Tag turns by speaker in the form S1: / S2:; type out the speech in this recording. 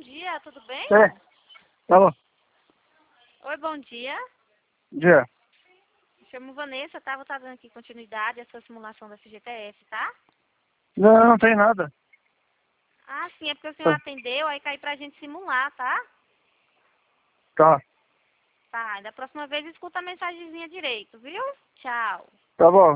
S1: dia, tudo bem?
S2: É, tá bom.
S1: Oi, bom dia.
S2: Dia.
S1: Me chamo Vanessa, tá? Vou estar dando aqui continuidade à sua simulação da FGTS, tá?
S2: Não, não tem nada.
S1: Ah, sim, é porque o senhor atendeu, aí cai pra gente simular, tá?
S2: Tá,
S1: Tá, da próxima vez escuta a mensagenzinha direito, viu? Tchau.
S2: tá bom.